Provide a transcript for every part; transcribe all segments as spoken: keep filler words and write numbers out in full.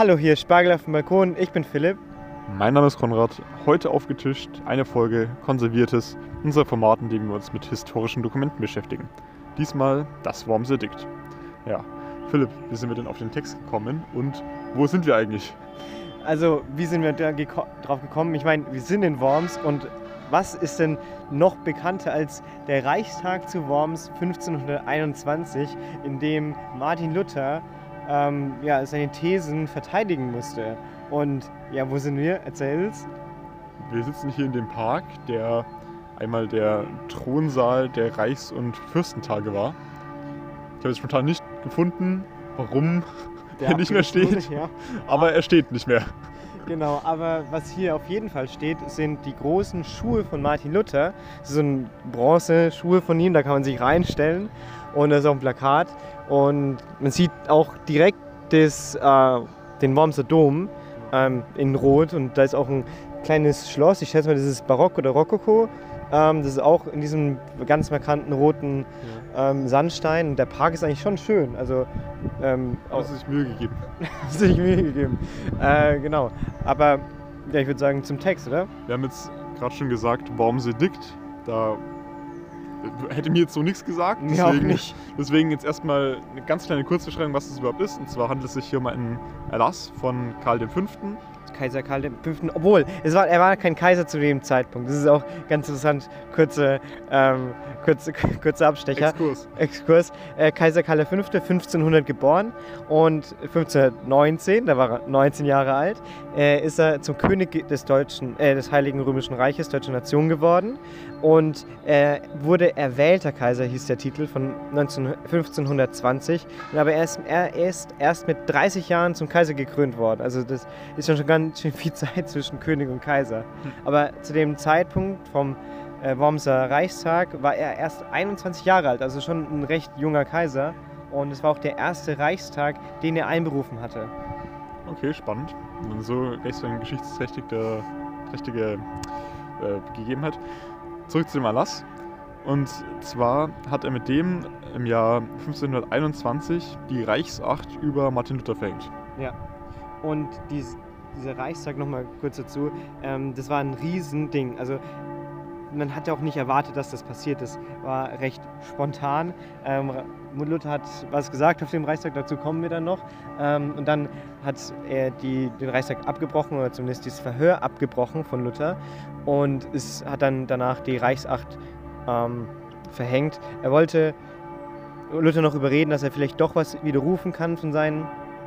Hallo, hier ist Spargel auf dem Balkon. Ich bin Philipp. Mein Name ist Konrad. Heute aufgetischt eine Folge Konserviertes, unser Format, in dem wir uns mit historischen Dokumenten beschäftigen. Diesmal das Wormser-Edikt. Ja, Philipp, wie sind wir denn auf den Text gekommen und wo sind wir eigentlich? Also, wie sind wir da geko- drauf gekommen? Ich meine, wir sind in Worms und was ist denn noch bekannter als der Reichstag zu Worms fünfzehnhunderteinundzwanzig, in dem Martin Luther ähm, ja, seine Thesen verteidigen musste? Und ja, wo sind wir? Erzähl's. Wir sitzen hier in dem Park, der einmal der Thronsaal der Reichs- und Fürstentage war. Ich habe jetzt spontan nicht gefunden, warum Der er nicht mehr abgerissen steht, wurde, ja. aber er steht nicht mehr. Genau, aber was hier auf jeden Fall steht, sind die großen Schuhe von Martin Luther. Das ist so ein Bronzeschuhe von ihm, da kann man sich reinstellen. Und da ist auch ein Plakat. Und man sieht auch direkt das, äh, den Wormser Dom ähm, in Rot. Und da ist auch ein kleines Schloss. Ich schätze mal, das ist Barock oder Rokoko. Ähm, das ist auch in diesem ganz markanten roten ähm, Sandstein. Und der Park ist eigentlich schon schön. Also, ähm, Hast du sich Mühe gegeben? Hast du sich Mühe gegeben. Äh, genau. Aber ja, ich würde sagen zum Text, oder? Wir haben jetzt gerade schon gesagt, Wormser-Edikt. Da hätte mir jetzt so nichts gesagt. Mir auch nicht. Deswegen jetzt erstmal eine ganz kleine Kurzbeschreibung, was das überhaupt ist. Und zwar handelt es sich hier um einen Erlass von Karl der Fünfte. Kaiser Karl der Fünfte. Obwohl, es war, er war kein Kaiser zu dem Zeitpunkt. Das ist auch ganz interessant. Kurze, ähm, kurze, kurze Abstecher. Exkurs. Exkurs. Äh, Kaiser Karl der Fünfte, fünfzehnhundert geboren und fünfzehnhundertneunzehn, da war er neunzehn Jahre alt, äh, ist er zum König des deutschen, äh, des Heiligen Römischen Reiches, deutscher Nation geworden und äh, wurde erwählter Kaiser, hieß der Titel, von fünfzehnhundertzwanzig. Aber er ist, er ist erst mit dreißig Jahren zum Kaiser gekrönt worden. Also das ist schon ganz schön viel Zeit zwischen König und Kaiser. Aber zu dem Zeitpunkt vom äh, Wormser Reichstag war er erst einundzwanzig Jahre alt, also schon ein recht junger Kaiser. Und es war auch der erste Reichstag, den er einberufen hatte. Okay, spannend. Und so gleich so eine geschichtsträchtige trächtige, äh, Gegebenheit. Zurück zu dem Erlass. Und zwar hat er mit dem im Jahr fünfzehnhunderteinundzwanzig die Reichsacht über Martin Luther verhängt. Ja. Und dies, dieser Reichstag, nochmal kurz dazu, ähm, das war ein Riesending. Also man hatte auch nicht erwartet, dass das passiert. Das war recht spontan. Ähm, Luther hat was gesagt auf dem Reichstag, dazu kommen wir dann noch. Ähm, und dann hat er die, den Reichstag abgebrochen, oder zumindest dieses Verhör abgebrochen von Luther. Und es hat dann danach die Reichsacht ähm, verhängt. Er wollte Luther noch überreden, dass er vielleicht doch was widerrufen kann von seinen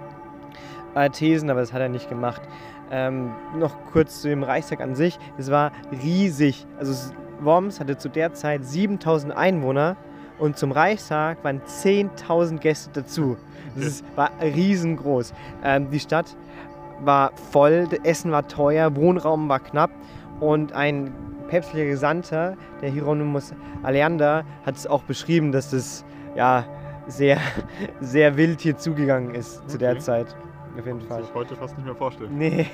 äh, Thesen, aber das hat er nicht gemacht. Ähm, noch kurz zu dem Reichstag an sich. Es war riesig. Also Worms hatte zu der Zeit siebentausend Einwohner und zum Reichstag waren zehntausend Gäste dazu. Das ist, war riesengroß. Ähm, die Stadt war voll, das Essen war teuer, Wohnraum war knapp und ein päpstlicher Gesandter, der Hieronymus Aleander, hat es auch beschrieben, dass das ja, sehr, sehr wild hier zugegangen ist okay. zu der Zeit. Auf jeden Fall. Das kann ich heute fast nicht mehr vorstellen. Nee,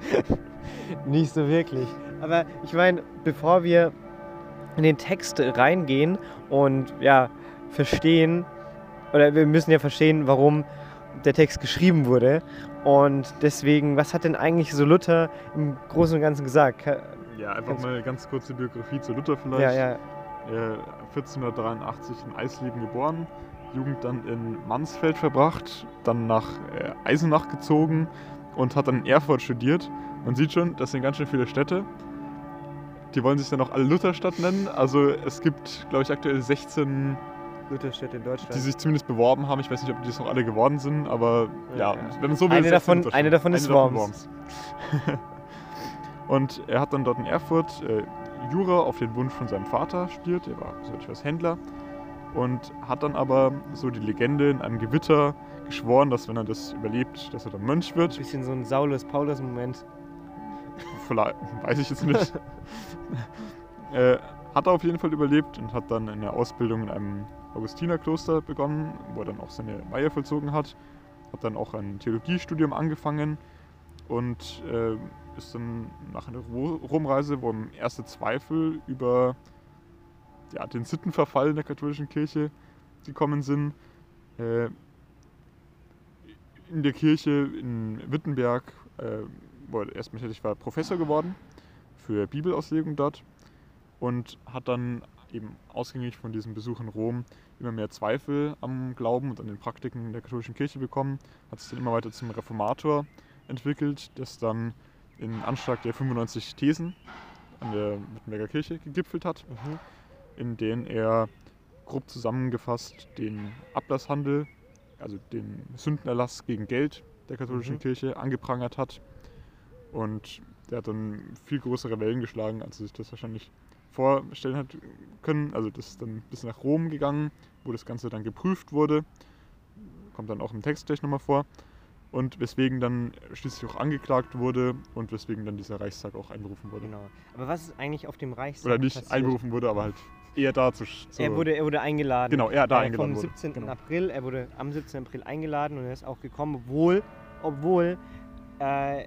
nicht so wirklich. Aber ich meine, bevor wir in den Text reingehen und ja, verstehen, oder wir müssen ja verstehen, warum der Text geschrieben wurde. Und deswegen, was hat denn eigentlich so Luther im Großen und Ganzen gesagt? Ja, einfach Kannst mal eine ganz kurze Biografie zu Luther vielleicht. Ja, ja. Er vierzehnhundertdreiundachtzig in Eisleben geboren. Jugend dann in Mansfeld verbracht, dann nach äh, Eisenach gezogen und hat dann in Erfurt studiert. Man sieht schon, das sind ganz schön viele Städte. Die wollen sich dann auch alle Lutherstadt nennen. Also es gibt, glaube ich, aktuell sechzehn Lutherstädte in Deutschland, die sich zumindest beworben haben. Ich weiß nicht, ob die das noch alle geworden sind, aber ja, ja. wenn man so will, eine, davon, eine davon ist Worms. Worms. Und er hat dann dort in Erfurt äh, Jura auf den Wunsch von seinem Vater studiert. Er war, so etwas, Händler. Und hat dann aber, so die Legende, in einem Gewitter geschworen, dass wenn er das überlebt, dass er dann Mönch wird. Ein bisschen so ein Saulus-Paulus-Moment. Vielleicht, weiß ich jetzt nicht. äh, hat er auf jeden Fall überlebt und hat dann eine Ausbildung in einem Augustinerkloster begonnen, wo er dann auch seine Weihe vollzogen hat. Hat dann auch ein Theologiestudium angefangen und äh, ist dann nach einer Romreise, wo ihm erste Zweifel über ja, den Sittenverfall in der katholischen Kirche gekommen sind, äh, in der Kirche in Wittenberg, äh, wo er erstmal tätig war, Professor geworden für Bibelauslegung dort und hat dann eben ausgängig von diesem Besuch in Rom immer mehr Zweifel am Glauben und an den Praktiken der katholischen Kirche bekommen, hat sich dann immer weiter zum Reformator entwickelt, das dann in Anschlag der fünfundneunzig Thesen an der Wittenberger Kirche gegipfelt hat, Mhm. in denen er grob zusammengefasst den Ablasshandel, also den Sündenerlass gegen Geld der katholischen Mhm. Kirche angeprangert hat. Und der hat dann viel größere Wellen geschlagen, als er sich das wahrscheinlich vorstellen hat können. Also das ist dann bis nach Rom gegangen, wo das Ganze dann geprüft wurde. Kommt dann auch im Text gleich nochmal vor. Und weswegen dann schließlich auch angeklagt wurde und weswegen dann dieser Reichstag auch einberufen wurde. Genau. Aber was ist eigentlich auf dem Reichstag Oder nicht passiert? einberufen wurde, aber halt eher da zu... zu Er wurde, er wurde eingeladen. Genau, er da äh, eingeladen vom wurde. siebzehnten Genau. April. Er wurde am siebzehnten April eingeladen und er ist auch gekommen, obwohl, obwohl äh,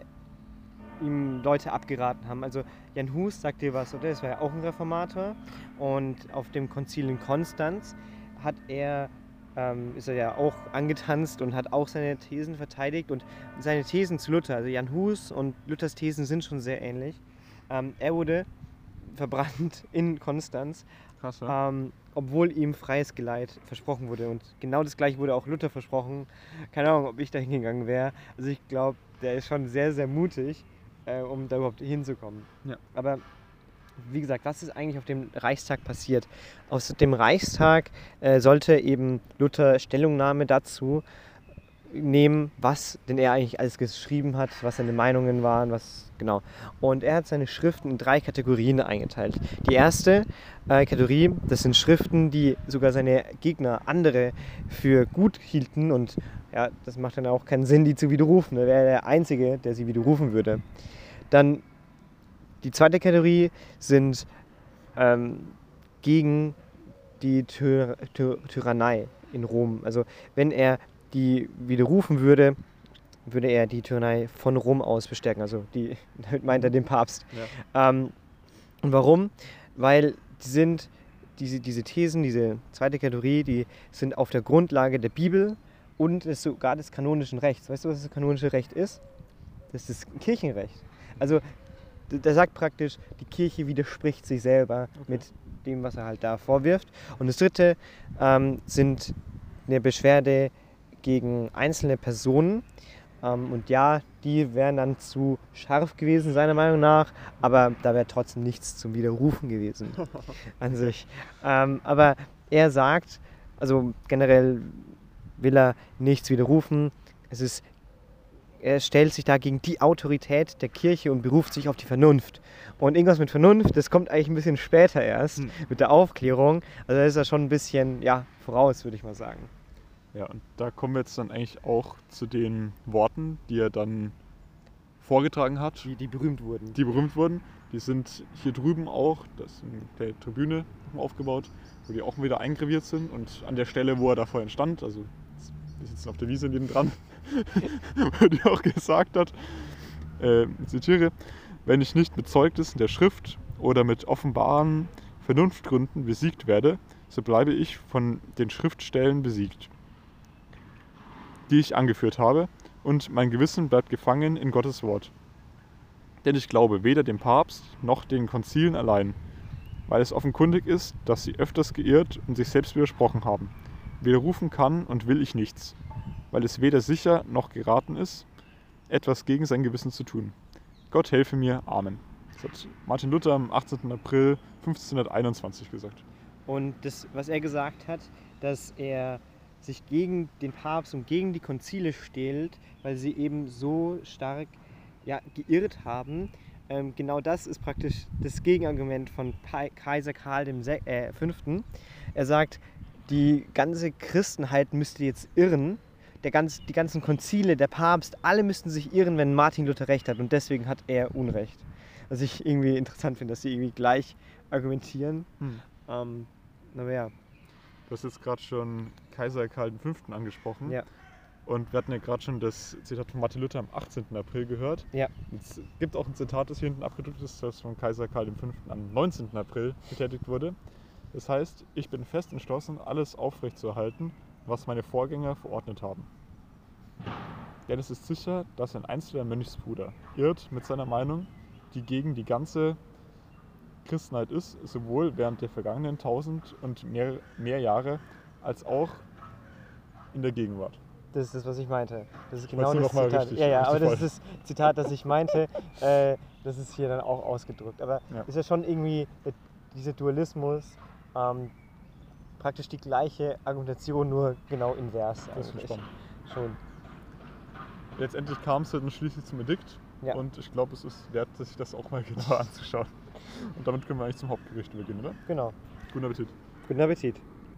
ihm Leute abgeraten haben. Also Jan Hus sagt dir was, oder? Das war ja auch ein Reformator. Und auf dem Konzil in Konstanz hat er, ähm, ist er ja auch angetanzt und hat auch seine Thesen verteidigt. Und seine Thesen zu Luther, also Jan Hus und Luthers Thesen sind schon sehr ähnlich. Ähm, er wurde verbrannt in Konstanz, Krass, ja? ähm, obwohl ihm freies Geleit versprochen wurde. Und genau das gleiche wurde auch Luther versprochen. Keine Ahnung, ob ich da hingegangen wäre. Also ich glaube, der ist schon sehr, sehr mutig, äh, um da überhaupt hinzukommen. Ja. Aber wie gesagt, was ist eigentlich auf dem Reichstag passiert? Aus dem Reichstag äh, sollte eben Luther Stellungnahme dazu nehmen, was denn er eigentlich alles geschrieben hat, was seine Meinungen waren, was genau. Und er hat seine Schriften in drei Kategorien eingeteilt. Die erste äh, Kategorie, das sind Schriften, die sogar seine Gegner, andere, für gut hielten und ja, das macht dann auch keinen Sinn, die zu widerrufen. Er wäre der Einzige, der sie widerrufen würde. Dann die zweite Kategorie sind ähm, gegen die Ty Ty Tyrannei in Rom. Also wenn er die widerrufen würde, würde er die Tyrannei von Rom aus bestärken. Also die, damit meint er den Papst. Ja. Ähm, und warum? Weil die sind, diese, diese Thesen, diese zweite Kategorie, die sind auf der Grundlage der Bibel und des, sogar des kanonischen Rechts. Weißt du, was das kanonische Recht ist? Das ist das Kirchenrecht. Also der sagt praktisch, die Kirche widerspricht sich selber Okay. mit dem, was er halt da vorwirft. Und das dritte ähm, sind eine Beschwerde gegen einzelne Personen. Ähm, und ja, die wären dann zu scharf gewesen, seiner Meinung nach, aber da wäre trotzdem nichts zum Widerrufen gewesen an sich. Ähm, aber er sagt, also generell will er nichts widerrufen. Es ist, er stellt sich da gegen die Autorität der Kirche und beruft sich auf die Vernunft. Und irgendwas mit Vernunft, das kommt eigentlich ein bisschen später erst, Hm. mit der Aufklärung. Also da ist er schon ein bisschen, ja, voraus, würde ich mal sagen. Ja, und da kommen wir jetzt dann eigentlich auch zu den Worten, die er dann vorgetragen hat, Die, die berühmt wurden. die berühmt wurden. Die sind hier drüben auch, das ist eine kleine Tribüne aufgebaut, wo die auch wieder eingraviert sind. Und an der Stelle, wo er da vorhin stand, also wir sitzen auf der Wiese neben dran, wo die auch gesagt hat, äh, ich zitiere, wenn ich nicht mit Zeugnissen der Schrift oder mit offenbaren Vernunftgründen besiegt werde, so bleibe ich von den Schriftstellen besiegt, die ich angeführt habe, und mein Gewissen bleibt gefangen in Gottes Wort. Denn ich glaube weder dem Papst noch den Konzilen allein, weil es offenkundig ist, dass sie öfters geirrt und sich selbst widersprochen haben. Widerrufen kann und will ich nichts, weil es weder sicher noch geraten ist, etwas gegen sein Gewissen zu tun. Gott helfe mir. Amen. Das hat Martin Luther am achtzehnten April fünfzehnhunderteinundzwanzig gesagt. Und das, was er gesagt hat, dass er sich gegen den Papst und gegen die Konzile stellt, weil sie eben so stark ja, geirrt haben. Ähm, genau das ist praktisch das Gegenargument von Pa- Kaiser Karl dem Se- äh, Fünften. Er sagt, die ganze Christenheit müsste jetzt irren. Der ganz, die ganzen Konzile, der Papst, alle müssten sich irren, wenn Martin Luther recht hat. Und deswegen hat er Unrecht. Was ich irgendwie interessant finde, dass sie irgendwie gleich argumentieren. Hm. Ähm, aber ja. Du hast jetzt gerade schon Kaiser Karl der Fünfte angesprochen. Ja. Und wir hatten ja gerade schon das Zitat von Martin Luther am achtzehnten April gehört. Ja. Es gibt auch ein Zitat, das hier hinten abgedruckt ist, das von Kaiser Karl der Fünfte am neunzehnten April getätigt wurde. Das heißt, ich bin fest entschlossen, alles aufrechtzuerhalten, was meine Vorgänger verordnet haben. Denn es ist sicher, dass ein einzelner Mönchsbruder irrt mit seiner Meinung, die gegen die ganze Christenheit ist, sowohl während der vergangenen tausend und mehr, mehr Jahre, als auch in der Gegenwart. Das ist das, was ich meinte. Das ist Ich genau wollte das es nur noch mal Zitat. richtig- ja, ja, richtig aber das voll. ist das Zitat, das ich meinte. Äh, das ist hier dann auch ausgedrückt. Aber Ja. ist ja schon irgendwie der- dieser Dualismus ähm, praktisch die gleiche Argumentation, nur genau invers. Das ist eigentlich. spannend. Schon. Letztendlich kam es dann schließlich zum Edikt Ja. und ich glaube, es ist wert, sich das auch mal genauer anzuschauen. Und damit können wir eigentlich zum Hauptgericht übergehen, oder? Genau. Guten Appetit. Guten Appetit.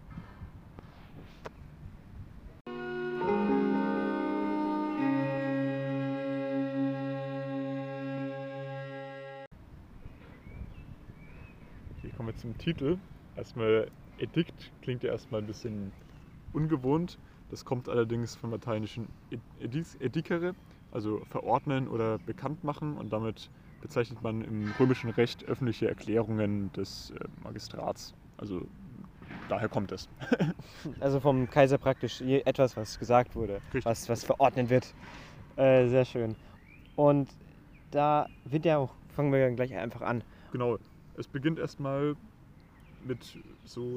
Hier kommen wir zum Titel. Erstmal Edikt klingt ja erstmal ein bisschen ungewohnt. Das kommt allerdings vom lateinischen edis- edicere, also verordnen oder bekannt machen, und damit bezeichnet man im römischen Recht öffentliche Erklärungen des äh, Magistrats. Also daher kommt es. Also vom Kaiser praktisch je- etwas, was gesagt wurde, Richtig. was, was verordnet wird. Äh, sehr schön. Und da wird ja auch, fangen wir dann gleich einfach an. Genau. Es beginnt erstmal mit so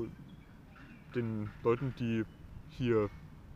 den Leuten, die hier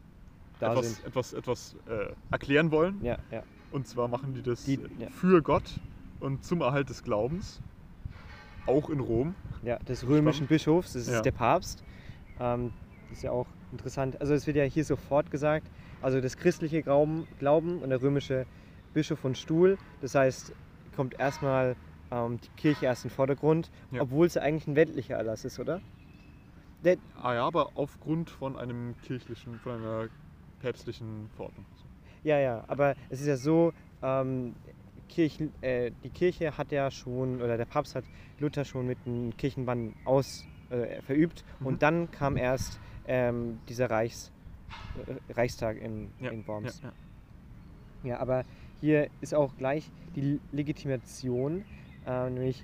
Da etwas, sind. etwas, etwas äh, erklären wollen. Ja, ja. Und zwar machen die das Die- äh, ja. für Gott und zum Erhalt des Glaubens. Auch in Rom. Ja, des römischen Spannend. Bischofs, das ist Ja. der Papst. Ähm, das ist ja auch interessant. Also es wird ja hier sofort gesagt, also das christliche Glauben, Glauben und der römische Bischof von Stuhl. Das heißt, kommt erstmal ähm, die Kirche erst in den Vordergrund, Ja. obwohl es ja eigentlich ein weltlicher Erlass ist, oder? Der, Ah ja, aber aufgrund von einem kirchlichen, von einer päpstlichen Verordnung. ja, ja, aber es ist ja so, ähm, Kirchen, äh, die Kirche hat ja schon, oder der Papst hat Luther schon mit dem Kirchenbann aus, äh, verübt Mhm. und dann kam erst ähm, dieser Reichs, äh, Reichstag in, Ja, in Worms. ja, ja. Ja, aber hier ist auch gleich die Legitimation, äh, nämlich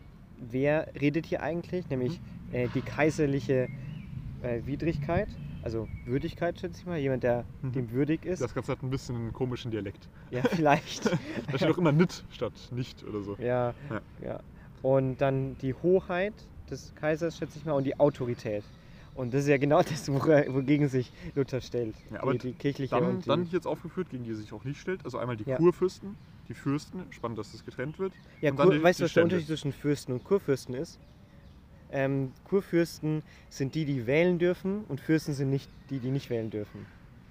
wer redet hier eigentlich? Nämlich Mhm. äh, die kaiserliche äh, Widrigkeit, also Würdigkeit, schätze ich mal, jemand, der Mhm. dem würdig ist. Das Ganze hat ein bisschen einen komischen Dialekt. Ja, vielleicht. Da steht auch immer nit statt nicht oder so. ja, Ja. ja. Und dann die Hoheit des Kaisers, schätze ich mal, und die Autorität. Und das ist ja genau das, wora- wogegen sich Luther stellt. Ja, aber die, die kirchliche Dann, und die, dann hier jetzt aufgeführt, gegen die er sich auch nicht stellt. Also einmal die Ja. Kurfürsten, die Fürsten. Spannend, dass das getrennt wird. Ja, und dann Kur, die- weißt die du, was der Stände. Unterschied zwischen Fürsten und Kurfürsten ist? Ähm, Kurfürsten sind die, die wählen dürfen, und Fürsten sind nicht die, die nicht wählen dürfen.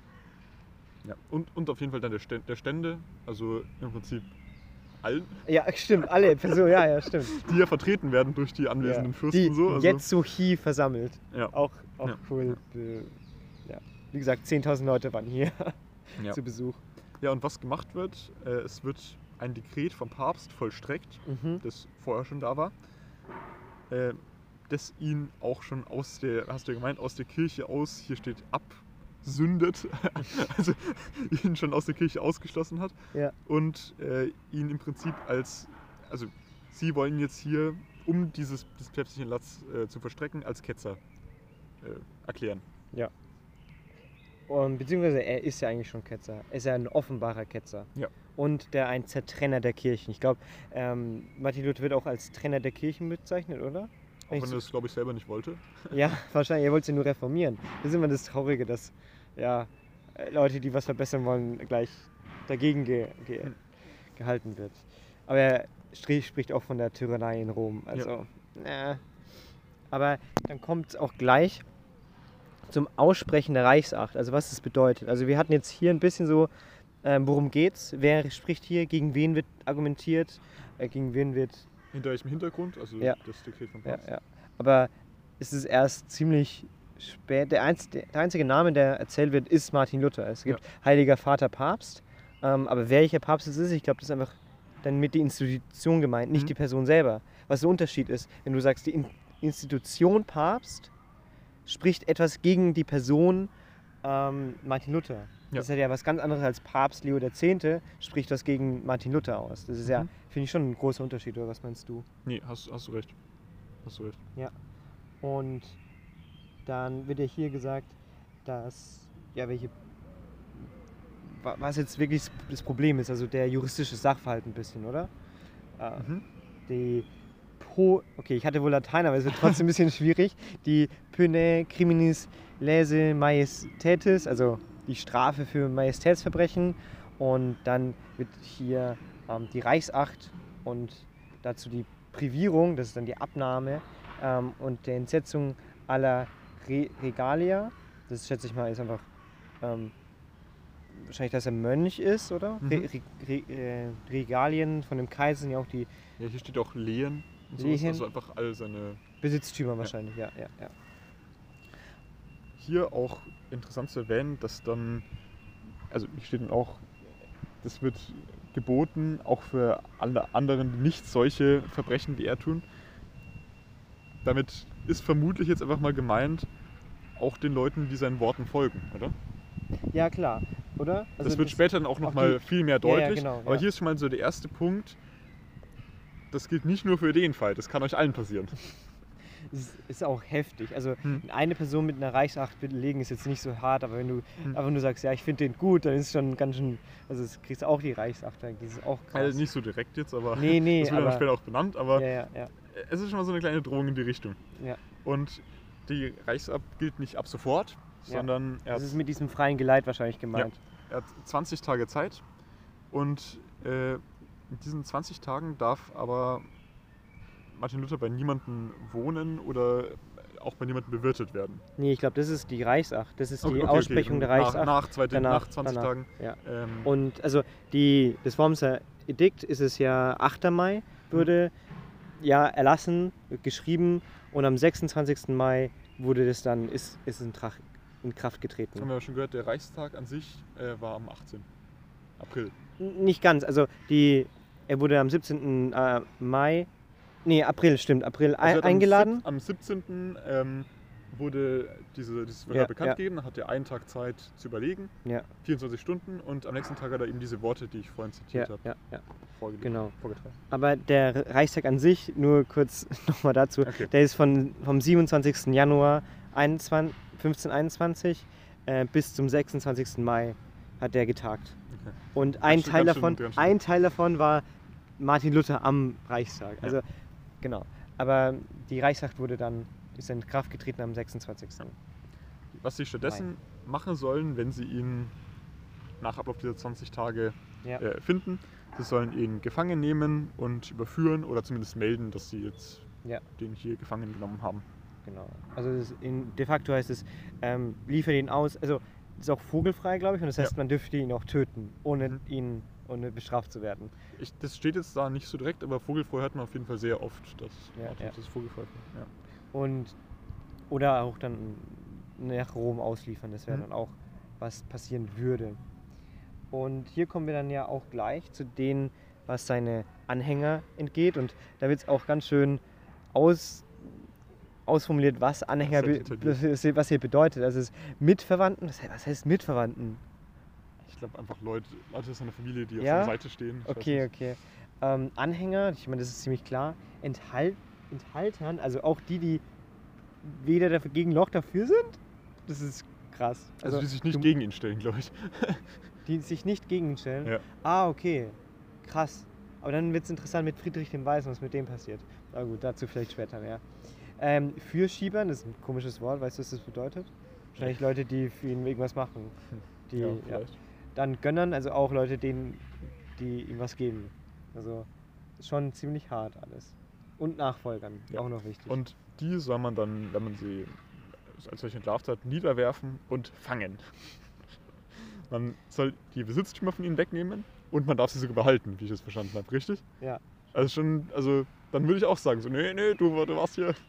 Ja. Und, und auf jeden Fall dann der Stände, der Stände, also im Prinzip allen, Ja, stimmt, alle Personen, ja, ja, stimmt. die ja vertreten werden durch die anwesenden Ja. Fürsten. Die so. Also, jetzt so hier versammelt. ja. Auch, auch Ja. cool. Äh, Ja. Wie gesagt, zehntausend Leute waren hier Ja. zu Besuch. ja, und was gemacht wird, äh, es wird ein Dekret vom Papst vollstreckt, Mhm. das vorher schon da war, äh, das ihn auch schon aus der, hast du ja gemeint, aus der Kirche aus, hier steht absündet, also ihn schon aus der Kirche ausgeschlossen hat Ja. und äh, ihn im Prinzip als, also sie wollen jetzt hier, um dieses, dieses päpstlichen Latz äh, zu verstrecken, als Ketzer äh, erklären. Und, beziehungsweise er ist ja eigentlich schon Ketzer. Er ist ja ein offenbarer Ketzer. Ja. Und der ein Zertrenner der Kirchen. Ich glaube, ähm, Martin Luther wird auch als Trenner der Kirchen bezeichnet, oder? Auch Wenn ich wenn so- er das, glaube ich, selber nicht wollte. Ja, wahrscheinlich. Er wollte sie nur reformieren. Das ist immer das Traurige, dass ja, äh, Leute, die was verbessern wollen, gleich dagegen ge ge Hm. gehalten wird. Aber er stri- spricht auch von der Tyrannei in Rom. Also, äh. Aber dann kommt es auch gleich zum Aussprechen der Reichsacht. Also was das bedeutet. Also wir hatten jetzt hier ein bisschen so, ähm, worum geht's? Wer spricht hier? Gegen wen wird argumentiert? Äh, gegen wen wird Hinter welchem Hintergrund? Also Ja. das Dekret vom Ja, Papst. ja. Aber es ist erst ziemlich spät. Der, einz, der einzige Name, der erzählt wird, ist Martin Luther. Es gibt Heiliger Vater Papst. Ähm, aber welcher Papst es ist, ich glaube, das ist einfach dann mit die Institution gemeint, nicht Mhm. die Person selber. Was der Unterschied ist, wenn du sagst, die In Institution Papst spricht etwas gegen die Person ähm, Martin Luther. Ja. Das ist ja was ganz anderes als Papst Leo der Zehnte spricht was gegen Martin Luther aus. Das ist ja, Mhm. finde ich, schon ein großer Unterschied, oder was meinst du? Nee, hast, hast du recht. Hast du recht. Und dann wird ja hier gesagt, dass, ja, welche wa- was jetzt wirklich das Problem ist, also der juristische Sachverhalt ein bisschen, oder? Äh, Mhm. Die Po, okay, ich hatte wohl Latein, aber es wird trotzdem ein bisschen schwierig. Die Pene criminis lese majestätis, also die Strafe für Majestätsverbrechen. Und dann wird hier ähm, die Reichsacht und dazu die Privierung, das ist dann die Abnahme ähm, und der Entsetzung aller Re Regalia. Das schätze ich mal ist einfach ähm, wahrscheinlich, dass er Mönch ist, oder? Mhm. Re Re Re äh, Regalien von dem Kaiser sind ja auch die Ja, hier steht auch Lehen und sowas, Lehen. also einfach all seine... Besitztümer wahrscheinlich, ja, ja, ja. Hier auch interessant zu erwähnen, dass dann, also hier steht dann auch, das wird geboten, auch für alle anderen, die nicht solche Verbrechen wie er tun. Damit ist vermutlich jetzt einfach mal gemeint, auch den Leuten, die seinen Worten folgen, oder? Ja, klar, oder? Also das wird später dann auch auch nochmal die- viel mehr Ja, ja, deutlich. genau, aber ja. hier ist schon mal so der erste Punkt, das gilt nicht nur für den Fall, das kann euch allen passieren. Es ist auch heftig. Also Hm. eine Person mit einer Reichsacht belegen ist jetzt nicht so hart, aber wenn du Hm. einfach nur sagst, ja, ich finde den gut, dann ist es schon ganz schön, also es kriegst du auch die Reichsacht, das ist auch krass. Also nicht so direkt jetzt, aber Nee, nee, das wird dann aber- später auch benannt, aber Ja, ja, ja, es ist schon mal so eine kleine Drohung in die Richtung. ja. Und die Reichsabt gilt nicht ab sofort, Ja. sondern er Das hat, ist mit diesem freien Geleit wahrscheinlich gemeint. er hat zwanzig Tage Zeit und äh, in diesen zwanzig Tagen darf aber Martin Luther bei niemandem wohnen oder auch bei niemandem bewirtet werden. Nee, ich glaube, das ist die Reichsacht, das ist die Okay, okay, Aussprechung okay. der Reichsacht. Nach, nach, zwei, danach- nach zwanzig danach, Tagen. Ja. Ähm, Und also die, das Wormser Edikt ist es ja achter Mai, wurde ja erlassen, geschrieben und am sechsundzwanzigsten Mai wurde das dann, ist, ist in, Trach, in Kraft das haben getreten. wir ja schon gehört, der Reichstag an sich äh, war am achtzehnten April. N- Nicht ganz, also die, er wurde am siebzehnten äh, Mai, nee, April, stimmt, April Also er ein, hat am eingeladen. sieb- Am siebzehnten Ähm, wurde diese, dieses Ja, Verhör bekannt ja. gegeben, hat er einen Tag Zeit zu überlegen, Ja, vierundzwanzig Stunden, und am nächsten Tag hat er eben diese Worte, die ich vorhin ja, zitiert habe, ja, ja, vorgelegt, genau. vorgetragen. Aber der Reichstag an sich, nur kurz nochmal dazu, Okay. der ist von, vom siebenundzwanzigsten Januar einundzwanzig, fünfzehnhunderteinundzwanzig äh, bis zum sechsundzwanzigsten Mai hat der getagt. Okay. Und ein Ganz schön- Teil, ganz schön- davon, ganz schön. ein Teil davon war Martin Luther am Reichstag. Also, genau. Aber die Reichsacht wurde dann, ist in Kraft getreten am sechsundzwanzigsten Was sie stattdessen machen sollen, wenn sie ihn nach Ablauf dieser zwanzig Tage Ja. äh, finden, sie sollen ihn gefangen nehmen und überführen oder zumindest melden, dass sie jetzt Ja. den hier gefangen genommen haben. Genau. Also das in, de facto heißt es, ähm, liefert ihn aus, also ist auch vogelfrei, glaube ich, und das heißt, Ja. man dürfte ihn auch töten, ohne Mhm. ihn, ohne bestraft zu werden. Ich, das steht jetzt da nicht so direkt, aber vogelfrei hört man auf jeden Fall sehr oft, dass Ja, Martin ja. das vogelfrei ja. Und oder auch dann nach Rom ausliefern, das wäre Mhm. dann auch, was passieren würde. Und hier kommen wir dann ja auch gleich zu denen, was seine Anhänger entgeht. Und da wird es auch ganz schön aus, ausformuliert, was Anhänger, Sehr be- detailliert. was hier bedeutet. Also es ist Mitverwandten, was was heißt Mitverwandten? Ich glaube einfach Leute, Leute aus seiner Familie, die Ja? auf seiner Seite stehen. Ich weiß Okay, nicht. okay. Ähm, Anhänger, ich meine, das ist ziemlich klar. Enthalt, Enthaltern, also auch die, die weder dagegen noch dafür sind. Das ist krass. Also, die sich nicht du- gegen ihn stellen, glaube ich. Die sich nicht gegen ihn stellen. Ja. Ah, okay. Krass. Aber dann wird es interessant mit Friedrich dem Weißen, was mit dem passiert. Na gut, dazu vielleicht später mehr. Ähm, Fürschiebern, das ist ein komisches Wort, weißt du, was das bedeutet? Wahrscheinlich Leute, die für ihn irgendwas machen. Die, ja, ja. vielleicht. Dann Gönnern, also auch Leute, denen, die ihm was geben. Also schon ziemlich hart alles. Und Nachfolgern, Ja. auch noch wichtig. Und die soll man dann, wenn man sie als solche entlarvt hat, niederwerfen und fangen. Man soll die Besitztümer von ihnen wegnehmen und man darf sie sogar behalten, wie ich es verstanden habe, richtig? Ja. Also schon, also dann würde ich auch sagen, so, nee, nee, du, du warst hier.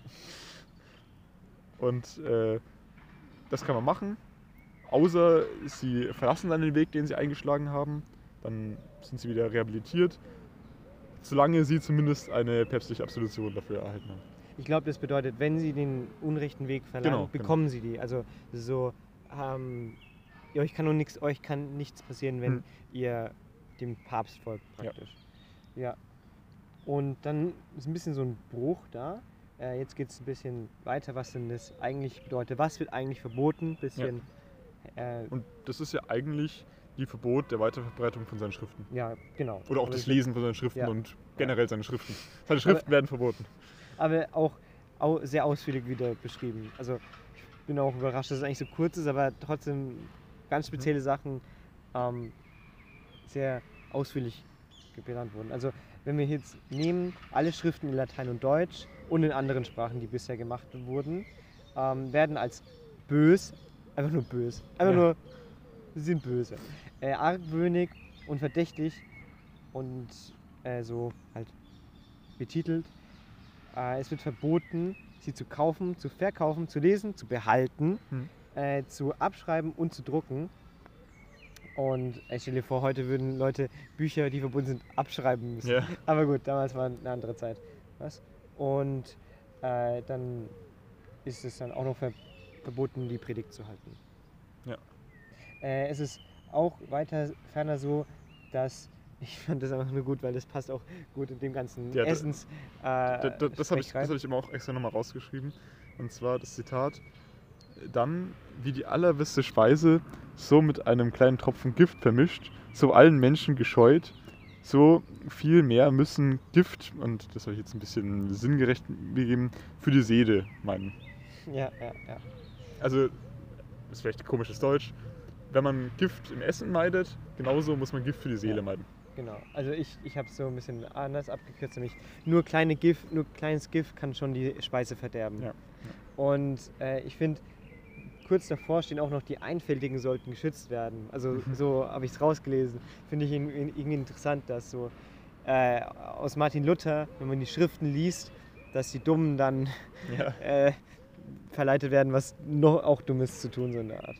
Und äh, das kann man machen, außer sie verlassen dann den Weg, den sie eingeschlagen haben, dann sind sie wieder rehabilitiert, solange sie zumindest eine päpstliche Absolution dafür erhalten haben. Ich glaube, das bedeutet, wenn sie den unrechten Weg verlangen, Genau, genau. bekommen sie die. Also das ist so, ähm, ja, euch kann nur nichts, euch kann nichts passieren, wenn Hm. ihr dem Papst folgt praktisch. Ja. Und dann ist ein bisschen so ein Bruch da. Äh, jetzt geht es ein bisschen weiter, was denn das eigentlich bedeutet. Was wird eigentlich verboten? Bisschen. Äh, Und das ist ja eigentlich die Verbot der Weiterverbreitung von seinen Schriften. Ja, genau. Oder auch Aber das ich- Lesen von seinen Schriften Ja. und generell seine Schriften. Seine Schriften werden verboten. Aber auch au sehr ausführlich wieder beschrieben. Also ich bin auch überrascht, dass es eigentlich so kurz ist, aber trotzdem ganz spezielle Sachen ähm, sehr ausführlich benannt wurden. Also wenn wir jetzt nehmen, alle Schriften in Latein und Deutsch und in anderen Sprachen, die bisher gemacht wurden, ähm, werden als bös, einfach nur bös, einfach Ja. nur, sie sind böse, äh, argwöhnig und verdächtig und äh, so halt betitelt. Äh, es wird verboten, sie zu kaufen, zu verkaufen, zu lesen, zu behalten, Hm. äh, zu abschreiben und zu drucken. Und ich stelle dir vor, heute würden Leute Bücher, die verbunden sind, abschreiben müssen. Ja. Aber gut, damals war eine andere Zeit. Was? Und äh, dann ist es dann auch noch ver verboten, die Predigt zu halten. Ja. Äh, es ist auch weiter ferner so, dass ich fand das einfach nur gut, weil das passt auch gut in dem ganzen Ja, da- Essens. Äh, Da, da, das habe ich, Sprech rein. das hab ich immer auch extra nochmal rausgeschrieben. Und zwar das Zitat: Dann, wie die allerbeste Speise, so mit einem kleinen Tropfen Gift vermischt, so allen Menschen gescheut, so viel mehr müssen Gift, und das habe ich jetzt ein bisschen sinngerecht gegeben, für die Seele meinen. Ja, ja, ja. Also, das ist vielleicht komisches Deutsch. Wenn man Gift im Essen meidet, genauso muss man Gift für die Seele Ja. meiden. Genau. Also ich, ich habe es so ein bisschen anders abgekürzt, nämlich nur kleine Gift, nur kleines Gift kann schon die Speise verderben. Ja. Und äh, ich finde, kurz davor stehen auch noch, die Einfältigen sollten geschützt werden. Also so habe ich es rausgelesen. Finde ich irgendwie irgendwie interessant, dass so äh, aus Martin Luther, wenn man die Schriften liest, dass die Dummen dann Ja. äh, verleitet werden, was noch auch Dummes zu tun, so in der Art.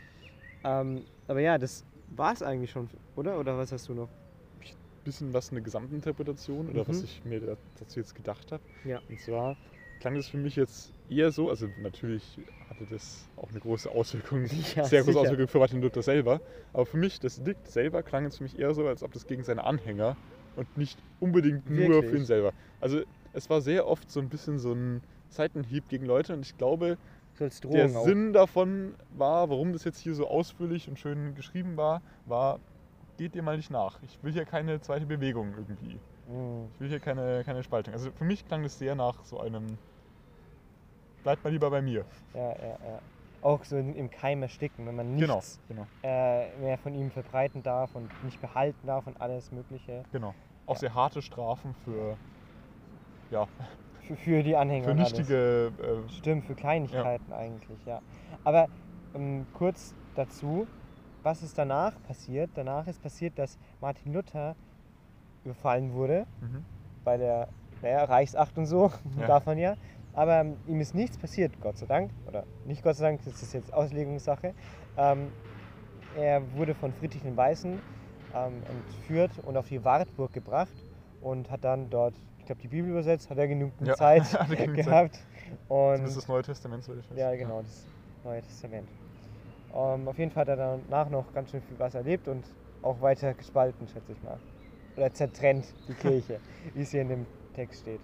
Ähm, aber ja, das war es eigentlich schon, oder? Oder was hast du noch? Bisschen was eine Gesamtinterpretation oder Mhm. was ich mir da- dazu jetzt gedacht habe. Ja. Und zwar klang das für mich jetzt eher so, also natürlich hatte das auch eine große Auswirkung, Ja, sehr große sicher. Auswirkung für Martin Luther selber. Aber für mich, das Delikt selber klang jetzt für mich eher so, als ob das gegen seine Anhänger und nicht unbedingt nur Wirklich? für ihn selber. Also es war sehr oft so ein bisschen so ein Seitenhieb gegen Leute, und ich glaube, So als der Drohung auch. Sinn davon war, warum das jetzt hier so ausführlich und schön geschrieben war, war, geht dir mal nicht nach. Ich will hier keine zweite Bewegung irgendwie. Mhm. Ich will hier keine, keine Spaltung. Also für mich klang das sehr nach so einem, bleibt mal lieber bei mir. Ja, ja, ja. Auch so in- im Keim ersticken, wenn man Genau, nichts genau, äh, mehr von ihm verbreiten darf und nicht behalten darf und alles Mögliche. genau. Auch Ja. sehr harte Strafen für, ja, Für, für die Anhänger für und alles. nichtige, äh, Stimmt, für Kleinigkeiten eigentlich, ja. Aber ähm, kurz dazu, was ist danach passiert? Danach ist passiert, dass Martin Luther überfallen wurde mhm. bei der naja, Reichsacht und so, Ja. darf man ja. Aber ähm, ihm ist nichts passiert, Gott sei Dank. Oder nicht Gott sei Dank, das ist jetzt Auslegungssache. Ähm, er wurde von Friedrich den Weißen ähm, entführt und auf die Wartburg gebracht und hat dann dort, ich glaube, die Bibel übersetzt, hat er genügend Ja, Zeit hat er genügend gehabt. Und Das ist das Neue Testament, soweit ich weiß. ja, genau, das Neue Testament. Ähm, auf jeden Fall hat er danach noch ganz schön viel was erlebt und auch weiter gespalten, schätze ich mal. Oder zertrennt, die Kirche, wie es hier in dem Text steht.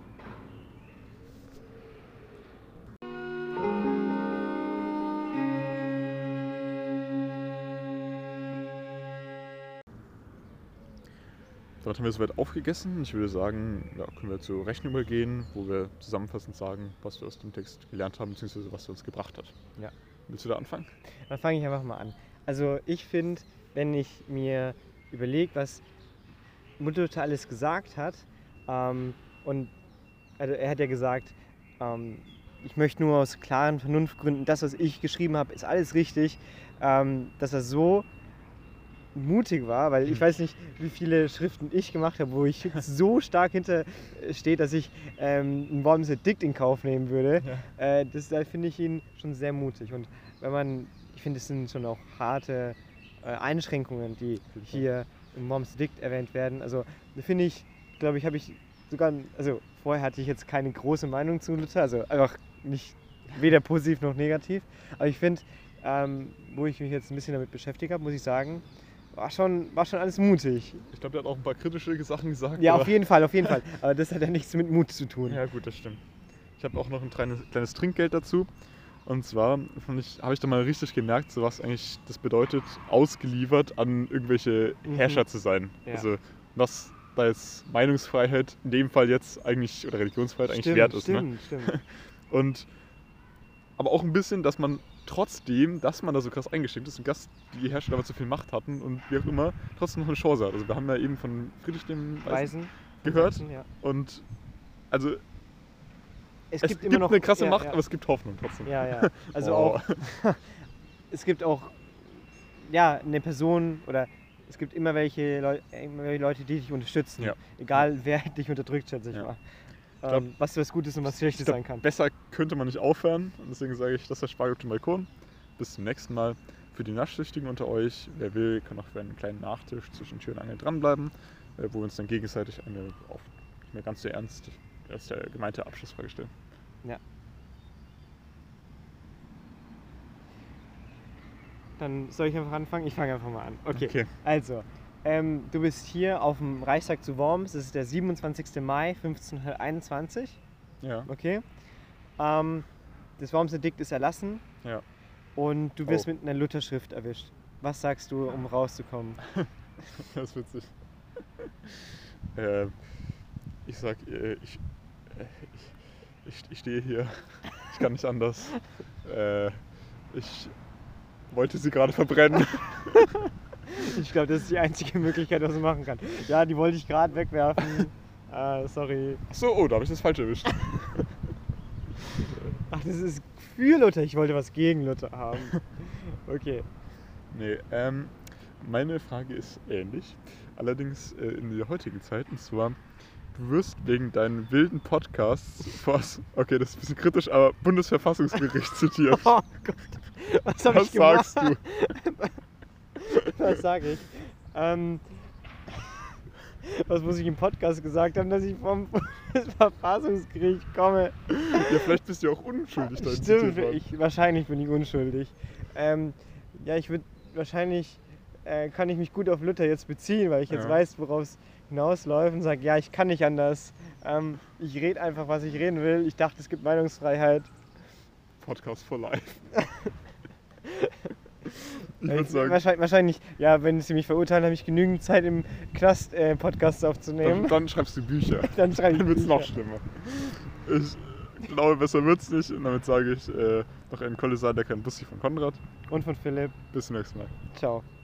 Damit haben wir soweit aufgegessen. Ich würde sagen, ja, können wir zur Rechnung übergehen, wo wir zusammenfassend sagen, was wir aus dem Text gelernt haben, beziehungsweise was er uns gebracht hat. Ja. Willst du da anfangen? Dann fange ich einfach mal an. Also ich finde, wenn ich mir überlege, was Luther alles gesagt hat, ähm, und also er hat ja gesagt, ähm, ich möchte nur aus klaren Vernunftgründen, das, was ich geschrieben habe, ist alles richtig, ähm, dass er so mutig war, weil ich Hm. weiß nicht, wie viele Schriften ich gemacht habe, wo ich so stark hinter stehe, dass ich ähm, ein Worms Edikt in Kauf nehmen würde. Ja. Äh, das, da finde ich ihn schon sehr mutig. Und wenn man, ich finde, es sind schon auch harte äh, Einschränkungen, die jeden Fall. hier im Worms Edikt erwähnt werden. Also da finde ich, glaube ich, habe ich sogar, also vorher hatte ich jetzt keine große Meinung zu Luther, also einfach nicht weder positiv noch negativ. Aber ich finde, ähm, wo ich mich jetzt ein bisschen damit beschäftigt habe, muss ich sagen, war schon, war schon alles mutig. Ich glaube, der hat auch ein paar kritische Sachen gesagt. Ja, aber- auf jeden Fall, auf jeden Fall. Aber das hat ja nichts mit Mut zu tun. Ja, gut, das stimmt. Ich habe auch noch ein kleines, kleines Trinkgeld dazu. Und zwar fand ich, habe ich da mal richtig gemerkt, so was eigentlich das bedeutet, ausgeliefert an irgendwelche Mhm. Herrscher zu sein. Ja. Also was da jetzt Meinungsfreiheit in dem Fall jetzt eigentlich, oder Religionsfreiheit eigentlich Stimmt, wert ist. Ne? stimmt, stimmt. Und aber auch ein bisschen, dass man trotzdem, dass man da so krass eingeschränkt ist und dass die Herrscher damals so viel Macht hatten und wie auch immer, trotzdem noch eine Chance hat. Also wir haben ja eben von Friedrich dem Weißen Weisen. gehört Sachsen, ja. und also Es, es gibt, gibt immer noch eine krasse ja, Macht, ja. aber es gibt Hoffnung trotzdem. Ja, ja. Also Oh. auch, es gibt auch, ja, eine Person oder es gibt immer welche, Leu immer welche Leute, die dich unterstützen. Ja. Egal, wer dich unterdrückt, schätze ich Ja. mal. glaub- Ähm, was was Gutes und was Schlechtes Ich glaub, sein kann. besser könnte man nicht aufhören und deswegen sage ich, das war Spargel auf dem Balkon. Bis zum nächsten Mal. Für die Naschsüchtigen unter euch, wer will, kann auch für einen kleinen Nachtisch zwischen Tür und Angel dranbleiben, äh, wo wir uns dann gegenseitig eine, auch nicht mehr ganz so ernst, als der gemeinte Abschlussfrage stellen. Ja. Dann soll ich einfach anfangen? Ich fange einfach mal an. Okay. Okay. Also, ähm, du bist hier auf dem Reichstag zu Worms. Es ist der siebenundzwanzigster Mai fünfzehnhunderteinundzwanzig. Ja. Okay. Ähm, das Wormser Edikt ist erlassen Ja. und du wirst Oh. mit einer Lutherschrift erwischt. Was sagst du, um rauszukommen? Das ist witzig. äh, ich sag, äh, ich, äh, ich, ich, ich stehe hier. Ich kann nicht anders. Äh, ich wollte sie gerade verbrennen. Ich glaube, das ist die einzige Möglichkeit, was man machen kann. Ja, die wollte ich gerade wegwerfen. Äh, sorry. Achso, oh, da habe ich das falsch erwischt. Ach, das ist für Luther. Ich wollte was gegen Luther haben. Okay. Nee, ähm, meine Frage ist ähnlich. Allerdings äh, in der heutigen Zeit. Und zwar, du wirst wegen deinen wilden Podcasts vor, okay, das ist ein bisschen kritisch, aber Bundesverfassungsgericht zitiert. Oh Gott. Was habe Was ich gemacht? sagst du? Was sage ich? Ähm, was muss ich im Podcast gesagt haben, dass ich vom Verfassungsgericht komme? Ja, vielleicht bist du ja auch unschuldig da Stimmt, zitiert worden. ich, wahrscheinlich bin ich unschuldig. Ähm, ja, ich würde wahrscheinlich, äh, kann ich mich gut auf Luther jetzt beziehen, weil ich jetzt Ja. weiß, worauf es hinausläuft und sage, ja, ich kann nicht anders. Ähm, ich rede einfach, was ich reden will. Ich dachte, es gibt Meinungsfreiheit. Podcast for life. Ich Äh, würde sagen, wahrscheinlich, wahrscheinlich, ja, wenn sie mich verurteilen, habe ich genügend Zeit im Knast äh, Podcasts dann, aufzunehmen. dann schreibst du Bücher. Dann schreibe ich Dann wird es noch Bücher. schlimmer. Ich glaube, besser wird's nicht. Und damit sage ich äh, noch einen Kollesar, der kein Bussi von Konrad. Und von Philipp. Bis zum nächsten Mal. Ciao.